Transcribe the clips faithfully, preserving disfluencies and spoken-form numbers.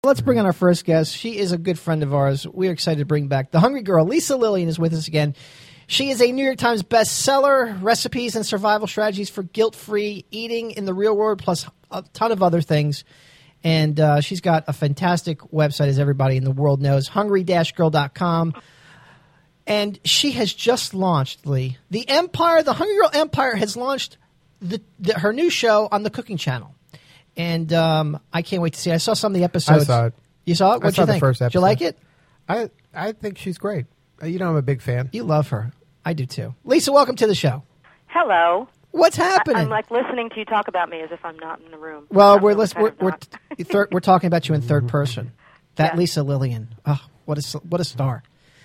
Let's bring on our first guest. She is a good friend of ours. We're excited to bring back the Hungry Girl. Lisa Lillian is with us again. She is a New York Times bestseller, recipes and survival strategies for guilt-free eating in the real world, plus a ton of other things. And uh, she's got a fantastic website, as everybody in the world knows, hungry dash girl dot com. And she has just launched, Lee, the Empire, the Hungry Girl Empire has launched the, the, her new show on the Cooking Channel. And um, I can't wait to see it. I saw some of the episodes. I saw it. You saw it? What'd I saw you think? the first episode. Did you like it? I I think she's great. Uh, You know, I'm a big fan. You love her. I do too. Lisa, welcome to the show. Hello. What's happening? I, I'm like listening to you talk about me as if I'm not in the room. well, I'm we're, really list- kind we're, of we're, not. t- third, we're talking about you in third person. That Yeah. Lisa Lillian. Oh, what a, what a star.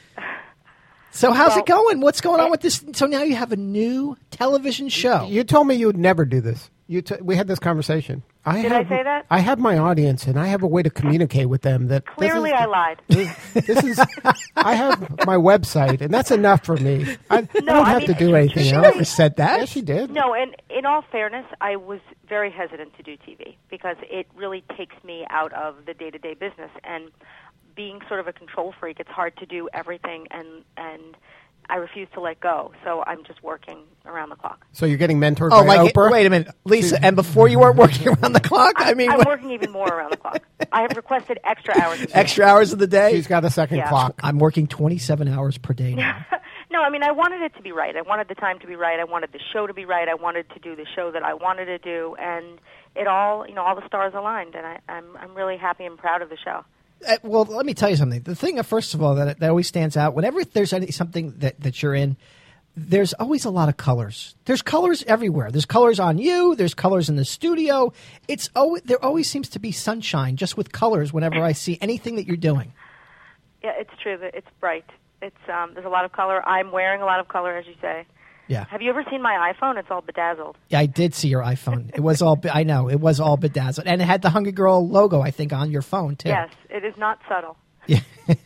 So how's Well, it going? What's going on with this? So now you have a new television show. You told me you would never do this. You t- we had this conversation. I Did I have, say that? I have my audience, and I have a way to communicate with them. That this Clearly, is- I lied. This is. I have my website, and that's enough for me. I, I No, don't I have mean, to do anything She else. never said that. Yeah, she did. No, and in all fairness, I was very hesitant to do T V because it really takes me out of the day-to-day business. And being sort of a control freak, it's hard to do everything, and and I refuse to let go. So I'm just working around the clock. So you're getting mentored Oh, by like Oprah. wait a minute, Lisa. And before you weren't working around the clock. I mean, I'm what- working even more around the clock. I have requested extra hours. a day. extra hours of the day. She's got a second Yeah. clock. I'm working twenty-seven hours per day now. No, I mean, I wanted it to be right. I wanted the time to be right. I wanted the show to be right. I wanted to do the show that I wanted to do, and it all, you know, all the stars aligned, and I, I'm, I'm really happy and proud of the show. Uh, well, let me tell you something. The thing, uh, first of all, that that always stands out whenever there's any, something that, that you're in, there's always a lot of colors. There's colors everywhere. There's colors on you. There's colors in the studio. It's always, there always seems to be sunshine just with colors whenever I see anything that you're doing. Yeah, it's true that it's bright. It's um, there's a lot of color. I'm wearing a lot of color, as you say. Yeah. Have you ever seen my iPhone? It's all bedazzled. Yeah, I did see your iPhone. It was all, I know, it was all bedazzled. And it had the Hungry Girl logo, I think, on your phone, too. Yes, it is not subtle. Yeah.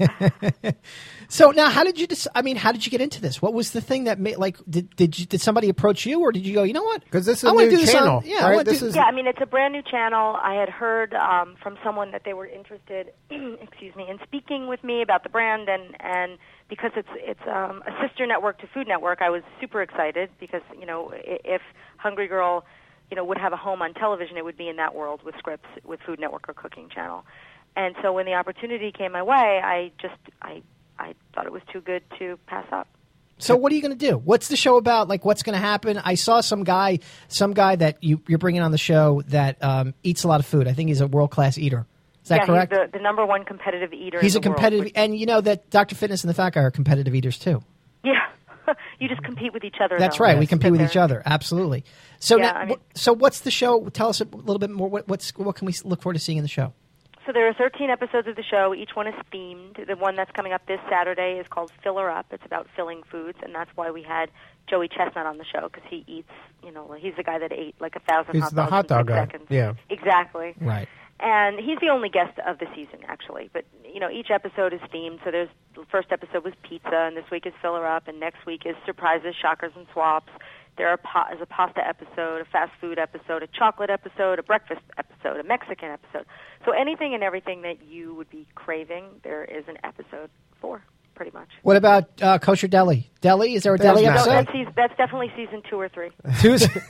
So now, how did you? Dec- I mean, how did you get into this? What was the thing that made? Like, did did you, did somebody approach you, or did you go? You know what? 'Cause this is I a wanna new do this on- channel, yeah, I right? wanna This do- is- Yeah, I mean, it's a brand new channel. I had heard um, from someone that they were interested, excuse me, in speaking with me about the brand, and, and because it's it's um, a sister network to Food Network, I was super excited because, you know, i- if Hungry Girl, you know, would have a home on television, it would be in that world with scripts with Food Network or Cooking Channel. And so when the opportunity came my way, I just I I thought it was too good to pass up. So what are you going to do? What's the show about? Like, what's going to happen? I saw some guy, some guy that you, you're bringing on the show that um, eats a lot of food. I think he's a world class eater. Is that yeah, correct? He's the, the number one competitive eater. He's in a the world, competitive, which- and you know that Doctor Fitness and the Fat Guy are competitive eaters too. Yeah, you just compete with each other. That's though. right. We Yes. compete Sit with there. each other. Absolutely. So, Yeah, now, I mean- wh- so what's the show? Tell us a little bit more. What, what's what can we look forward to seeing in the show? So there are thirteen episodes of the show. Each one is themed. The one that's coming up this Saturday is called Filler Up. It's about filling foods, and that's why we had Joey Chestnut on the show, because he eats, you know, he's the guy that ate like a thousand He's hot the dogs hot in dog six guy. seconds. Yeah. Exactly. Right. And he's the only guest of the season, actually. But, you know, each episode is themed. So there's the first episode was pizza, and this week is Filler Up, and next week is surprises, shockers, and swaps. There are pa- is a pasta episode, a fast food episode, a chocolate episode, a breakfast episode, a Mexican episode. So anything and everything that you would be craving, there is an episode for, pretty much. What about uh, Kosher Deli? Deli? Is there a There's deli not. No, episode? that's, season, that's definitely season two or three. Tuesday.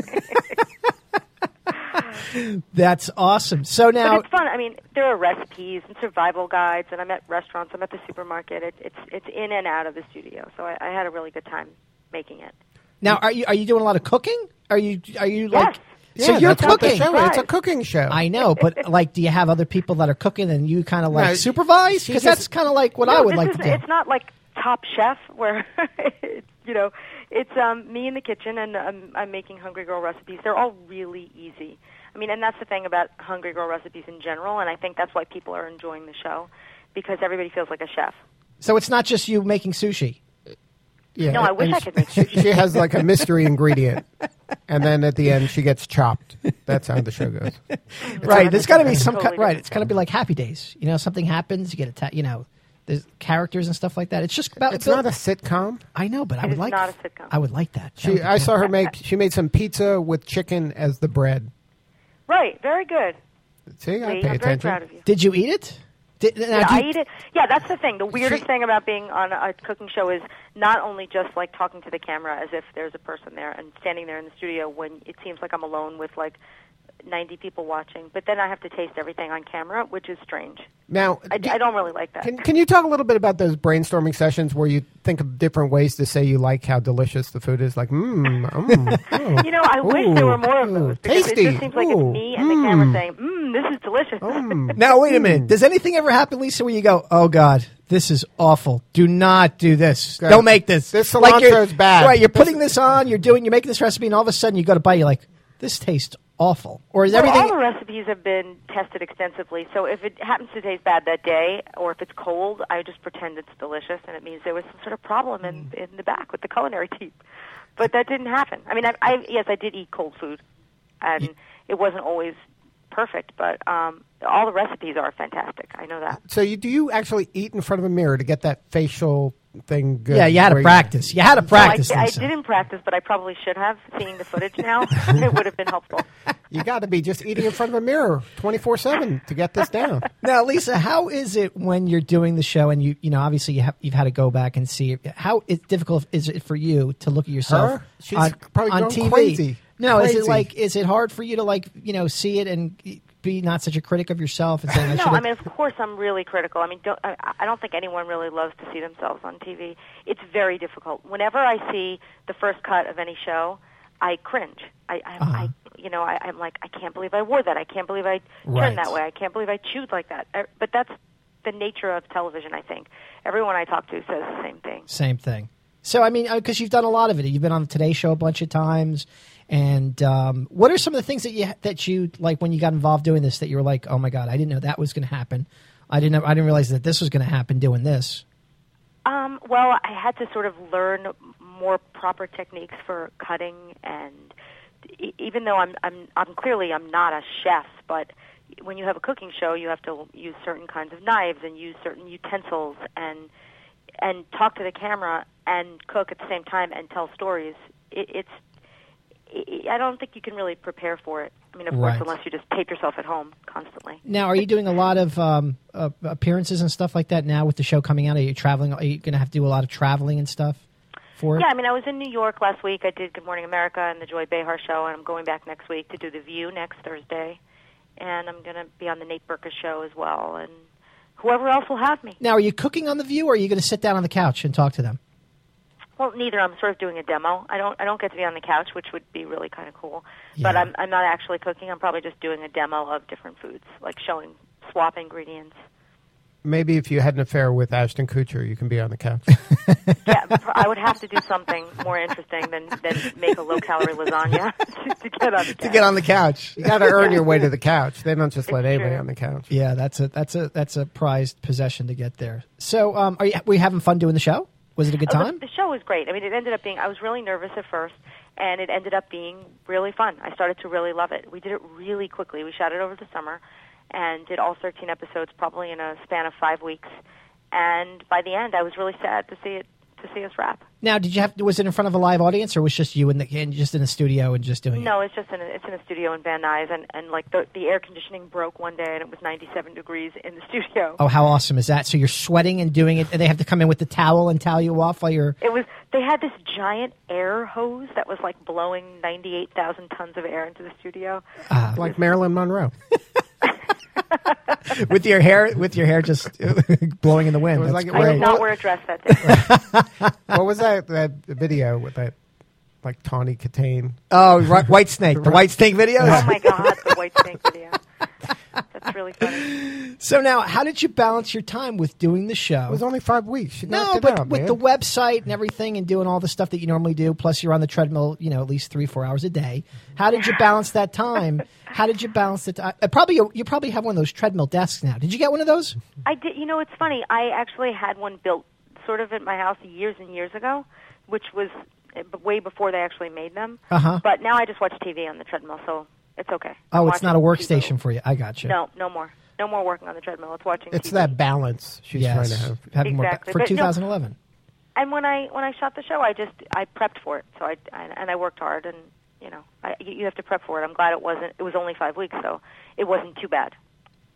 That's awesome. So now, But it's fun. I mean, there are recipes and survival guides, and I'm at restaurants. I'm at the supermarket. It, it's it's in and out of the studio. So I, I had a really good time making it. now are you are you doing a lot of cooking? Are you are you like? Yes. So Yeah, you're that's what the cooking. show is. It's a Right. cooking show. I know, but like, do you have other people that are cooking and you kind of like No, supervise? she Because just- that's kind of like what No, I would this like is, to do. It's not like Top Chef where, you know, it's um, me in the kitchen and I'm, I'm making Hungry Girl recipes. They're all really easy. I mean, and that's the thing about Hungry Girl recipes in general, and I think that's why people are enjoying the show, because everybody feels like a chef. So it's not just you making sushi. Yeah, No, I wish and I could make she, she has like a mystery ingredient, and then at the end she gets chopped. That's how the show goes. Right. There's got to be some Totally ki- right. different. It's got to be like Happy Days. You know, something happens, you get attacked. You know, there's characters and stuff like that. It's just about. It's not a sitcom. I know, but I It would is like. not a sitcom. I would like that. That She, would be I good. saw her make. She made some pizza with chicken as the bread. Right, very good. See, I Lee, pay I'm very attention. proud of you. Did you eat it? Did, now, Did do I you- eat it? Yeah, that's the thing. The weirdest She- thing about being on a cooking show is not only just like talking to the camera as if there's a person there and standing there in the studio when it seems like I'm alone with like ninety people watching, but then I have to taste everything on camera, which is strange. Now, I, do- I don't really like that. Can, can you talk a little bit about those brainstorming sessions where you think of different ways to say you like how delicious the food is? Like, mmm, mm, oh, You know, I wish there were more of ooh, those because tasty. it just seems like Ooh, it's me and mm. the camera saying, "Mmm, this is delicious." mm. Now, wait a minute. Does anything ever happen, Lisa, where you go, oh, God, this is awful. Do not do this. Good. Don't make this. This Like you're- cilantro's bad. Right, you're This- putting this on, you're doing, you're making this recipe, and all of a sudden you go to bite, you're like, this tastes awful. Or is Well, everything... all the recipes have been tested extensively, so if it happens to taste bad that day, or if it's cold, I just pretend it's delicious, and it means there was some sort of problem in, Mm. in the back with the culinary team. But that didn't happen. I mean, I, I yes, I did eat cold food, and it wasn't always perfect, but um, all the recipes are fantastic. I know that. So you do you actually eat in front of a mirror to get that facial thing good? Yeah, you had where to practice. You had to practice, so I, I Lisa. didn't practice, but I probably should have. Seeing the footage now, it would have been helpful. You got to be just eating in front of a mirror twenty-four seven to get this down. Now, Lisa, how is it when you're doing the show and you, you know, obviously you have, you've had to go back and see it. How it, difficult is it for you to look at yourself Her? She's on, probably on going T V? crazy. No, is it Crazy. like, is it hard for you to like, you know, see it and be not such a critic of yourself and saying, I No, should I mean, of course, I'm really critical. I mean, don't, I, I don't think anyone really loves to see themselves on T V. It's very difficult. Whenever I see the first cut of any show, I cringe. I, I, Uh-huh. I you know, I, I'm like, I can't believe I wore that. I can't believe I turned Right. that way. I can't believe I chewed like that. Uh, But that's the nature of television, I think. Everyone I talk to says the same thing. Same thing. So, I mean, because you've done a lot of it. You've been on the Today Show a bunch of times. And um, what are some of the things that you that you like when you got involved doing this that you were like, oh my God, I didn't know that was going to happen. I didn't know, I didn't realize that this was going to happen doing this. Um, well, I had to sort of learn more proper techniques for cutting, and e- even though I'm, I'm, I'm clearly I'm not a chef, but when you have a cooking show, you have to use certain kinds of knives and use certain utensils and and talk to the camera and cook at the same time and tell stories. It, it's it, I don't think you can really prepare for it. I mean, of Right. course, unless you just tape yourself at home constantly. Now, are you doing a lot of um, uh, appearances and stuff like that now with the show coming out? Are you traveling? Are you going to have to do a lot of traveling and stuff for it? Yeah, I mean, I was in New York last week. I did Good Morning America and the Joy Behar Show, and I'm going back next week to do The View next Thursday. And I'm going to be on the Nate Berkus Show as well, and whoever else will have me. Now, are you cooking on The View, or are you going to sit down on the couch and talk to them? Well, neither. I'm sort of doing a demo. I don't. I don't get to be on the couch, which would be really kind of cool. But Yeah. I'm. I'm not actually cooking. I'm probably just doing a demo of different foods, like showing swap ingredients. Maybe if you had an affair with Ashton Kutcher, you can be on the couch. Yeah, pr- I would have to do something more interesting than, than make a low-calorie lasagna to get on the To couch. get on the couch. You got to earn your way to the couch. They don't just let It's anybody true. on the couch. Yeah, that's a that's a that's a prized possession to get there. So, um, are you were you having fun doing the show? Was it a good Oh, the- time? The, show was great. I mean, it ended up being. I was really nervous at first, and it ended up being really fun. I started to really love it. We did it really quickly. We shot it over the summer, and did all thirteen episodes probably in a span of five weeks. And by the end, I was really sad to see it to see us wrap. Now, did you have? Was it in front of a live audience, or was just you in the and just in the studio and just doing it? No, it's just in a, it's in a studio in Van Nuys, and and like the the air conditioning broke one day, and it was ninety-seven degrees in the studio. Oh, how awesome is that? So you're sweating and doing it, and they have to come in with the towel and towel you off while you're. It was. They had this giant air hose that was like blowing ninety-eight thousand tons of air into the studio. Uh, Like Marilyn Monroe. with your hair, with your hair just blowing in the wind. It was That's like it I was- great. did not wear a dress that day. What was that, that video with that, like, Tawny Katane? Oh, right, White Snake, the White Snake videos. Oh my God, the white snake video. That's really funny. So now, how did you balance your time with doing the show? It was only five weeks. She no, knocked it but out, with man. the website and everything, and doing all the stuff that you normally do, plus you're on the treadmill, you know, at least three, four hours a day. How did you balance that time? How did you balance it? Uh, probably you probably have one of those treadmill desks now. Did you get one of those? I did. You know, it's funny. I actually had one built sort of at my house years and years ago, which was uh, way before they actually made them. Uh-huh. But now I just watch T V on the treadmill, so it's okay. Oh, I'm it's not a watching T V. workstation for you. I got you. No, no more. No more working on the treadmill. It's watching It's T V. that balance she's Yes. trying to have. Having more ba- Exactly. for But no- twenty eleven. And when I when I shot the show, I just I prepped for it. So I, I and I worked hard, and you know, I, you you have to prep for it. I'm glad it wasn't. It was only five weeks, so it wasn't too bad.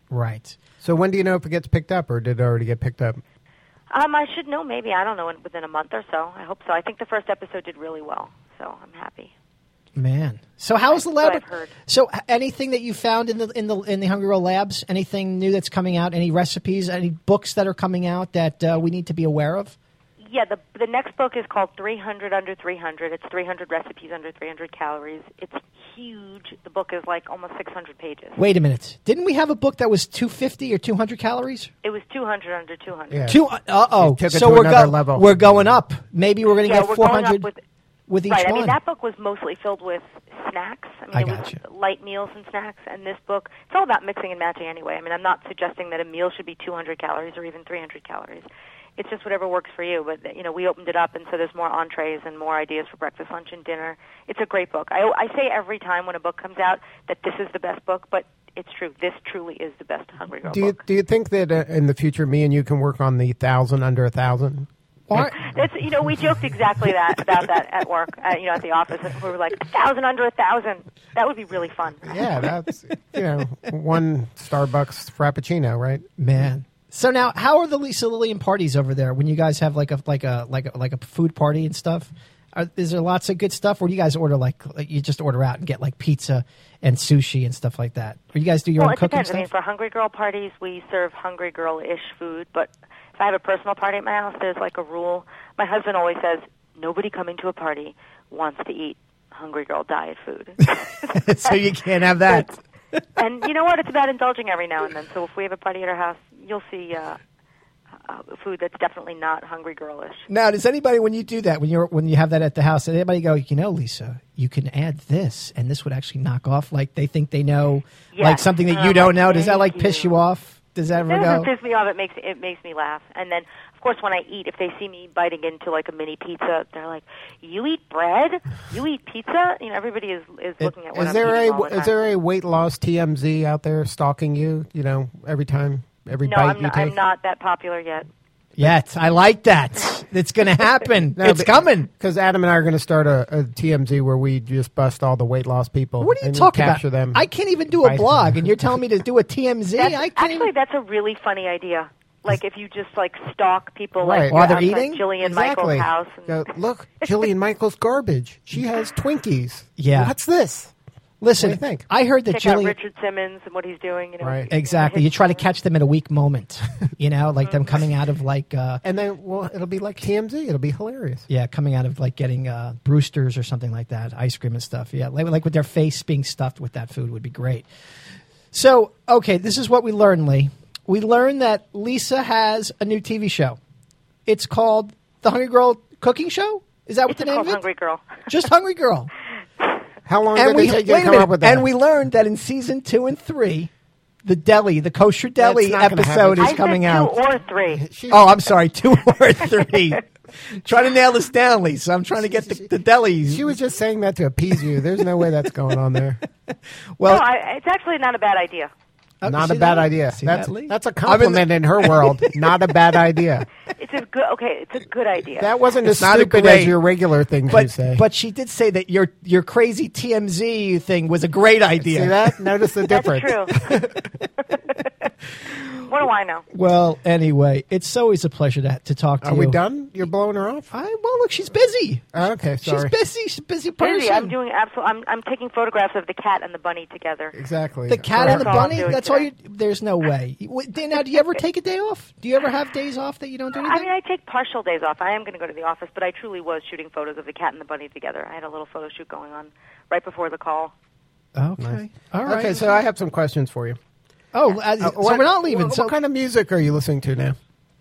Right. So when do you know if it gets picked up, or did it already get picked up? Um, I should know maybe, I don't know, in, within a month or so. I hope so. I think the first episode did really well, so I'm happy. Man. So how's the lab? That's what I've heard. So h- anything that you found in the in the in the Hungry Girl Labs? Anything new that's coming out? Any recipes? Any books that are coming out that uh, we need to be aware of? Yeah, the the next book is called three hundred Under three hundred. It's three hundred recipes under three hundred calories. It's huge. The book is like almost six hundred pages. Wait a minute. Didn't we have a book that was two fifty or two hundred calories? It was two hundred under two hundred. Yeah. Two. Uh oh. She took it So to we're another go- level. we're going up. Maybe we're going to Yeah, get we're four going up hundred with, with each right, one. I mean, that book was mostly filled with snacks. I mean, I it was gotcha. light meals and snacks. And this book, it's all about mixing and matching anyway. I mean, I'm not suggesting that a meal should be two hundred calories or even three hundred calories. It's just whatever works for you. But, you know, we opened it up, and so there's more entrees and more ideas for breakfast, lunch, and dinner. It's a great book. I, I say every time when a book comes out that this is the best book, but it's true. This truly is the best Hungry Girl Do you book. do you think that uh, in the future, me and you can work on the thousand under a thousand? Or- That's, you know, we joked exactly that about that at work, uh, you know, at the office. We were like, a thousand under a thousand. That would be really fun. Yeah, that's you know one Starbucks Frappuccino, right? Man. So now, how are the Lisa Lillian parties over there? When you guys have like a like a like a like a food party and stuff, are, is there lots of good stuff? Or do you guys order like, like you just order out and get like pizza and sushi and stuff like that? Or you guys do your Well, own it cooking depends. stuff? I mean, for Hungry Girl parties, we serve Hungry Girl-ish food. But if I have a personal party at my house, there's like a rule. My husband always says, nobody coming to a party wants to eat Hungry Girl diet food. So you can't have that. And you know what? It's about indulging every now and then. So if we have a party at our house, you'll see uh, uh, food that's definitely not Hungry Girl-ish. Now, does anybody, when you do that, when you're when you have that at the house, does anybody go, you know, Lisa, you can add this, and this would actually knock off, like they think they know, Yes. like something that And you I'm don't like, know? Does that thank like piss you. you off? Does that ever It doesn't go? piss me off. It makes it makes me laugh. And then, of course, when I eat, if they see me biting into like a mini pizza, they're like, "You eat bread? You eat pizza?" You know, everybody is is looking at what Is I'm there eating a all the is time. there a weight loss T M Z out there stalking you? You know, every time, every No, bite I'm you not, take. I'm not that popular yet. Yet. I like that. It's going to happen. No, it's but- coming. Because Adam and I are going to start a, a T M Z where we just bust all the weight loss people. What are you and talking capture about? them. I can't even do a Right. blog, and you're telling me to do a T M Z? That's, I can't actually, even... that's a really funny idea. Like if you just like stalk people Right. like While they're outside eating? Jillian exactly. Michaels' house. And, Go, look, Jillian Michaels garbage. She has Twinkies. Yeah. What's this? Listen, What do you think? I heard that check out Jillian... Richard Simmons and what he's doing. You know, Right. Exactly. You try to catch them at a weak moment, you know, like them coming out of like, uh, And then, well, it'll be like T M Z. It'll be hilarious. yeah, coming out of like getting uh, Brewsters or something like that, ice cream and stuff. Yeah, like, like with their face being stuffed with that food would be great. So, okay, this is what we learned, Lee. We learned that Lisa has a new T V show. It's called The Hungry Girl Cooking Show? Is that what it's the just name called of it? Hungry Girl. Just Hungry Girl. How long And did we, it take you wait to a come minute, up with that? and we learned that in season two and three, the deli, the kosher deli That's not gonna episode happen. is I coming said out. two or three. She- Oh, I'm sorry, two or three. Trying to nail this down, Lisa. I'm trying to get the, the delis. She was just saying that to appease you. There's no way that's going on there. well, no, I, it's actually not a bad idea. oh, Not see a bad that? idea. See That's that, Lee? that's a I'm in the- compliment in her world. Not a bad idea. It's a good. Okay, it's a good idea. That wasn't It's as not a stupid great- as your regular things you But say. but she did say that your your crazy T M Z thing was a great idea. See that? Notice the That's difference. true. What do I know? Well, anyway, it's always a pleasure to to talk to Are you. we done? You're blowing her off? I, well, look, she's busy. Oh, okay, She's sorry. busy. She's a busy person. Busy. I'm doing absolute. I'm I'm taking photographs of the cat and the bunny together. Exactly. the cat For- and the That's all I'm bunny. doing That's all you. today. There's no way. Wait, Now, do you ever take a day off? Do you ever have days off that you don't do anything? I mean, I take partial days off. I am going to go to the office, but I truly was shooting photos of the cat and the bunny together. I had a little photo shoot going on right before the call. okay. All right. Okay, so I have some questions for you. oh, uh, so what, we're not leaving. What, so what kind of music are you listening to now?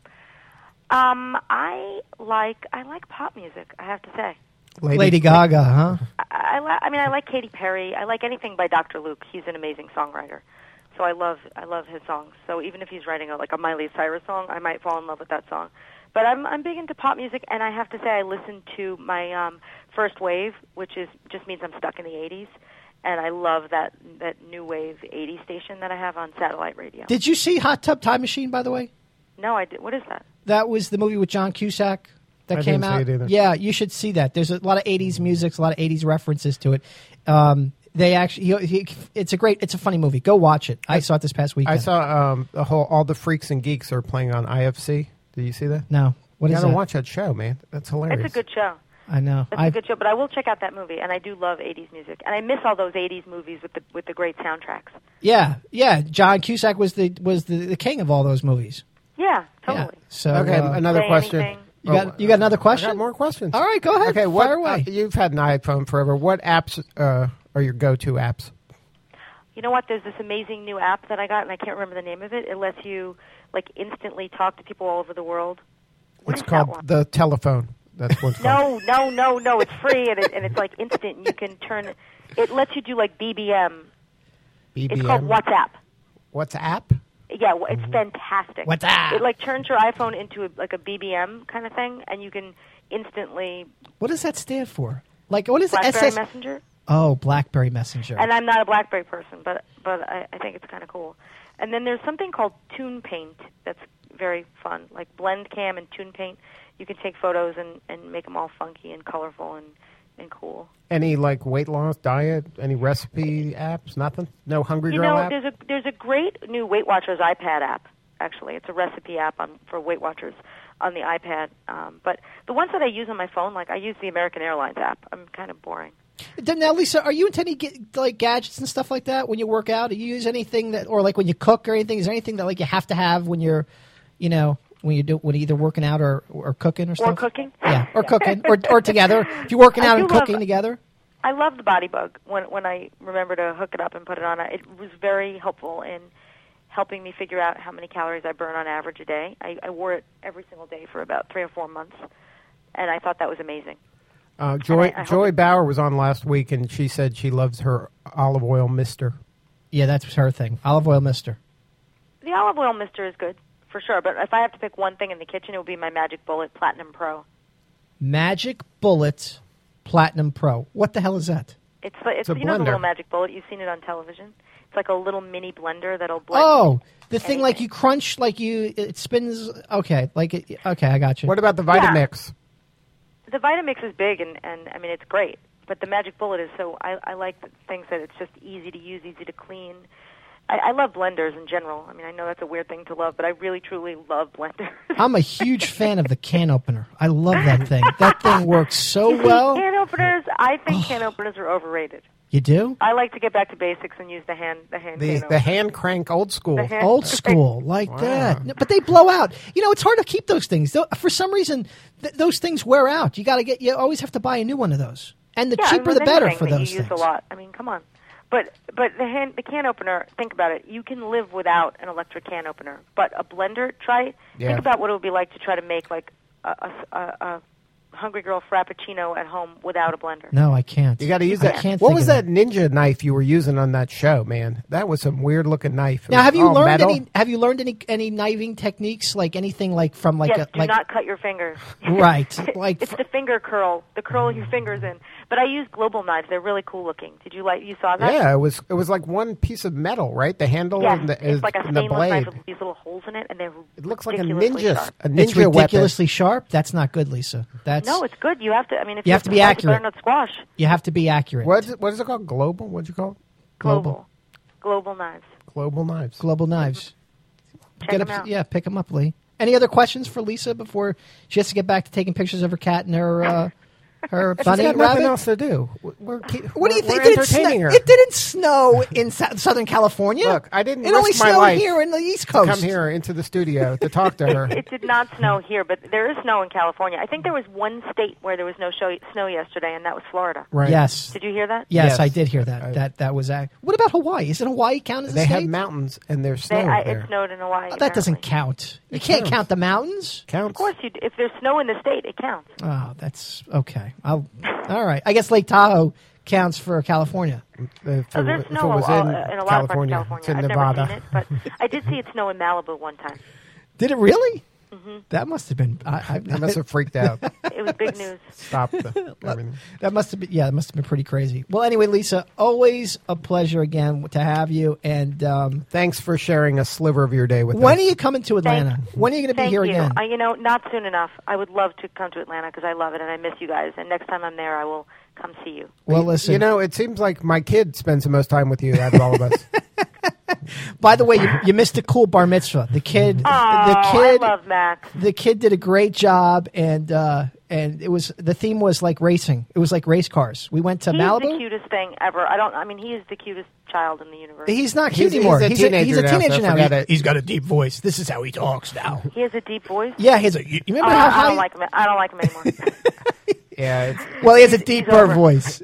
Um, I like I like pop music. I have to say. Lady Gaga, huh? I, I, li- I mean, I like Katy Perry. I like anything by Doctor Luke. He's an amazing songwriter. So I love I love his songs. So even if he's writing a, like a Miley Cyrus song, I might fall in love with that song. But I'm I'm big into pop music, and I have to say I listen to my um, first wave, which is just means I'm stuck in the eighties, and I love that that new wave eighties station that I have on satellite radio. Did you see Hot Tub Time Machine, by the way? No, I did. What is that? That was the movie with John Cusack that I came didn't see out. it either. Yeah, you should see that. There's a lot of eighties music, a lot of eighties references to it. Um, They actually, he, he, it's a great, it's a funny movie. Go watch it. I saw it this past weekend. I saw um, the whole All the Freaks and Geeks are playing on I F C. Did you see that? No, what you is gotta that? watch that show, man. That's hilarious. It's a good show. I know. It's I a good show, but I will check out that movie, and I do love eighties music, and I miss all those eighties movies with the with the great soundtracks. yeah, yeah. John Cusack was the was the, the king of all those movies. Yeah, totally. Yeah. So Okay, uh, another Say question. anything. you got you got another I question? got more questions. All right, go ahead. Okay, what, Fire away. uh, you've had an iPhone forever. What apps uh, are your go-to apps? You know what? There's this amazing new app that I got, and I can't remember the name of it. It lets you like instantly talk to people all over the world. What It's is that one? called the telephone. That's what it's called. No, no, no, no. It's free, and, it, and it's like instant. And you can turn. It lets you do like B B M. B B M. It's called WhatsApp. WhatsApp? Yeah, well, it's fantastic. WhatsApp. It like turns your iPhone into a, like a B B M kind of thing, and you can instantly What does that stand for? Like, what is the BlackBerry S S? Messenger. Oh, BlackBerry Messenger. And I'm not a BlackBerry person, but but I, I think it's kind of cool. And then there's something called Tune Paint that's very fun, like Blend Cam and Tune Paint. You can take photos and, and make them all funky and colorful and, and cool. Any like weight loss, diet, any recipe apps? Nothing? No Hungry You Girl know, app? there's a there's a great new Weight Watchers iPad app. Actually, it's a recipe app on for Weight Watchers on the iPad. Um, but the ones that I use on my phone, like I use the American Airlines app. I'm kind of boring. Then now, Lisa, are you into any get, like gadgets and stuff like that when you work out? Do you use anything that, or like when you cook or anything? Is there anything that like you have to have when you're, you know, when you do when either working out or, or cooking or stuff? Or cooking. Yeah, or cooking, or or together. If you're working I out do and love- cooking together. I love the Body Bug. When when I remember to hook it up and put it on, it was very helpful in helping me figure out how many calories I burn on average a day. I, I wore it every single day for about three or four months, and I thought that was amazing. Uh, Joy I- I hope Joy it- Bauer was on last week, and she said she loves her olive oil mister. Yeah, that's her thing. Olive oil mister. The olive oil mister is good, for sure, but if I have to pick one thing in the kitchen, it would be my Magic Bullet Platinum Pro. Magic Bullet Platinum Pro. What the hell is that? It's like it's, It's a you know the blender. little Magic Bullet. You've seen it on television. It's like a little mini blender that'll blend. Oh, the thing like anything. you crunch, like you it spins. Okay, like it, okay, I got you. What about the Yeah. Vitamix? The Vitamix is big, and, and I mean it's great. But the Magic Bullet is so I, I like the things that it's just easy to use, easy to clean. I, I love blenders in general. I mean, I know that's a weird thing to love, but I really truly love blenders. I'm a huge fan of the can opener. I love that thing. That thing works so You see, well. can openers, I think can openers are overrated. You do? I like to get back to basics and use the hand the hand The can the opener. hand crank old school. The hand- Old school, like Wow. that. No, but they blow out. You know, it's hard to keep those things. Tho- For some reason, th- those things wear out. You got to get. You always have to buy a new one of those. And the yeah, cheaper, with the better anything for that those you use things. a lot. I mean, come on. But but the hand the can opener, think about it. You can live without an electric can opener. But a blender, try Yeah. think about what it would be like to try to make like a, a, a, a Hungry Girl Frappuccino at home without a blender. No, I can't. You got to use I that. can't What think was of that ninja knife you were using on that show, man? That was some weird looking knife. It Now, was have you all learned metal. any? Have you learned any any kniving techniques, like anything, like from like yes, a do like not cut your fingers. right, like It's the finger curl, the curl your fingers in. But I use Global knives. They're really cool looking. Did you like? You saw that? Yeah, it was it was like one piece of metal, right? The handle Yes, and the, it's like a and the stainless blade. knife with these little holes in it, and they're It looks like a ridiculously ninja, sharp. a ninja it's weapon. ridiculously sharp. That's not good, Lisa. That's No, it's good. You have to. I mean, if You you, have to be fight accurate. the butternut squash. you have to be accurate. What is, what is it called? Global? What'd you call it? Global, global knives. Global knives. Global knives. Check Get them up, out. yeah, pick them up, Lee. Any other questions for Lisa before she has to get back to taking pictures of her cat and her uh, her She's bunny got nothing rabbit? else to do. We're, keep, What do you we're- think? We're Did it, snow? entertaining her. It didn't snow in Sou- Southern California. Look, I didn't It risk only my snowed life here in the East to Coast. come here into the studio to talk to her. It did not snow here, but there is snow in California. I think there was one state where there was no show, snow yesterday, and that was Florida. Right. Yes. Did you hear that? Yes, Yes. I did hear that. I- that that was. ac- What about Hawaii? Isn't Hawaii count as a They state? have mountains and there's snow They, I, there. it snowed in Hawaii. Oh, that doesn't apparently. count. You It can't counts. count the mountains. Counts. Of course, you, d- if there's snow in the state, it counts. Oh, that's okay. I'll. All right. I guess Lake Tahoe counts for California. If So it, there's if it snow was all, in, uh, in a lot California, of parts it's of in California. I've Nevada. never seen it, but I did see it snow in Malibu one time. Did it really? Mm-hmm. That must have been. I, I, I must have freaked out. It was big news. Stopped the, everything. That must have been. Yeah, that must have been pretty crazy. Well, anyway, Lisa, always a pleasure again to have you. And um, Thanks for sharing a sliver of your day with when us. are you coming to Atlanta? Thank- when are you going to be Thank here you. again? I, you know, not soon enough. I would love to come to Atlanta because I love it and I miss you guys. And next time I'm there, I will come see you. Well, listen. You know, it seems like my kid spends the most time with you out of all of us. By the way, you, you missed a cool bar mitzvah. The kid, Oh, the kid, I love Max. the kid did a great job, and uh, and it was the theme was like racing. It was like race cars. We went to He's Malibu. the cutest thing ever. I don't. I mean, he is the cutest child in the universe. He's not cute He's- anymore. he's a teenager he's a now, teenager so now. forget He- it. He's got a deep voice. This is how he talks now. He has a deep voice. Yeah, he has a. You remember Oh, how I high? don't like him. I don't like him anymore. Yeah, it's, Well, he has a deeper over. voice.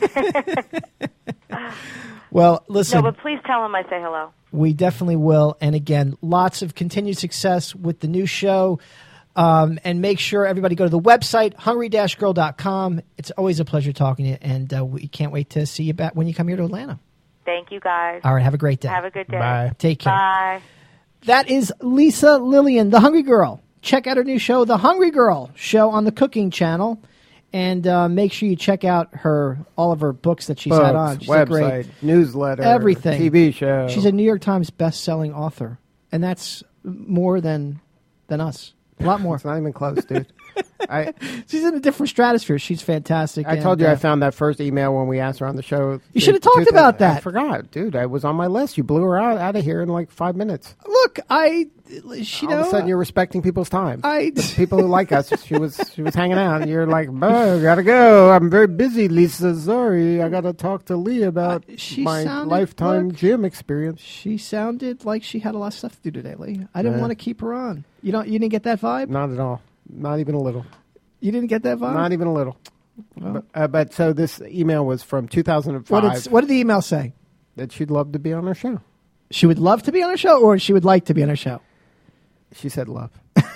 Well, listen. No, but please tell him I say hello. We definitely will. And again, lots of continued success with the new show. Um, and make sure everybody go to the website, hungry dash girl dot com. It's always a pleasure talking to you. And uh, we can't wait to see you back when you come here to Atlanta. Thank you, guys. All right. Have a great day. Have a good day. Bye. Take care. Bye. That is Lisa Lillian, The Hungry Girl. Check out her new show, The Hungry Girl, show on the Cooking Channel. And uh, make sure you check out her all of her books that she's books, had on. She's a website, great, newsletter, everything. T V show. She's a New York Times best-selling author, and that's more than than us. A lot more. It's not even close, dude. I She's in a different stratosphere. She's fantastic. I and, told you uh, I found that first email when we asked her on the show. You should have talked Two- about I that. forgot, dude. I was on my list. You blew her out, out of here in like five minutes. Look, I, she All know, of a sudden, you're respecting people's time. I- The people who like us. She was she was hanging out, and you're like, "Oh, gotta go. I'm very busy, Lisa. Sorry, I gotta talk to Lee about Uh, she my sounded- lifetime look. gym experience." she sounded like she had a lot of stuff to do today, Lee. I didn't Yeah. want to keep her on. You don't. You didn't get that vibe. Not at all. Not even a little. You didn't get that vibe. Not even a little. But, uh, but so this email was from two thousand what five. did What did the email say? That she'd love to be on our show. She would love to be on our show, or she would like to be on our show. She said love.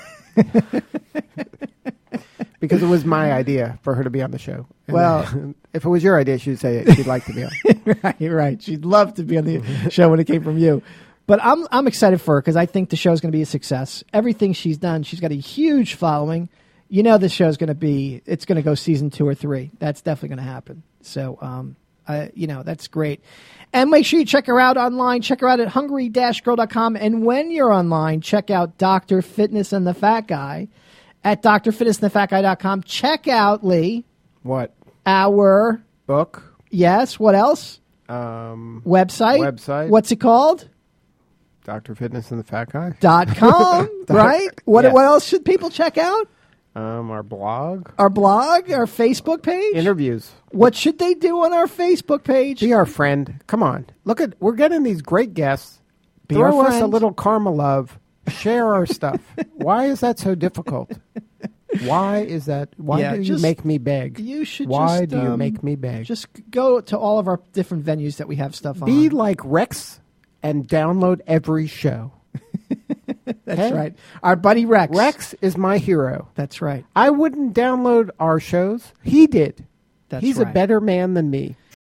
Because it was my idea for her to be on the show. And Well- then, if it was your idea, she'd say she'd like to be on. right, right. She'd love to be on the show when it came from you. But I'm I'm excited for her because I think the show's going to be a success. Everything she's done, she's got a huge following. You know, this show's going to be, it's going to go season two or three. That's definitely going to happen. So, um, I, you know, that's great. And make sure you check her out online. Check her out at hungry dash girl dot com. And when you're online, check out Doctor Fitness and the Fat Guy at dr fitness and the fat guy dot com. Check out, Lee, What? our, Book? yes, what else? Um, Website. Website. What's it called? Doctor Fitness and the Fat Guy? Dot com, right? What Yes. what else should people check out? Um, our blog? Our blog, our Facebook page. Interviews. What should they do on our Facebook page? Be our friend. Come on. Look at, we're getting these great guests. Be Throw our us a friend. little karma love. Share our stuff. Why is that so difficult? Why is that? Why Yeah, do you just- make me beg? You should. Why just, do you um, make me beg? Just go to all of our different venues that we have stuff Be on. like Rex and download every show. That's okay? right. Our buddy Rex. Rex is my hero. That's right. I wouldn't download our shows. He did. That's He's right. a better man than me.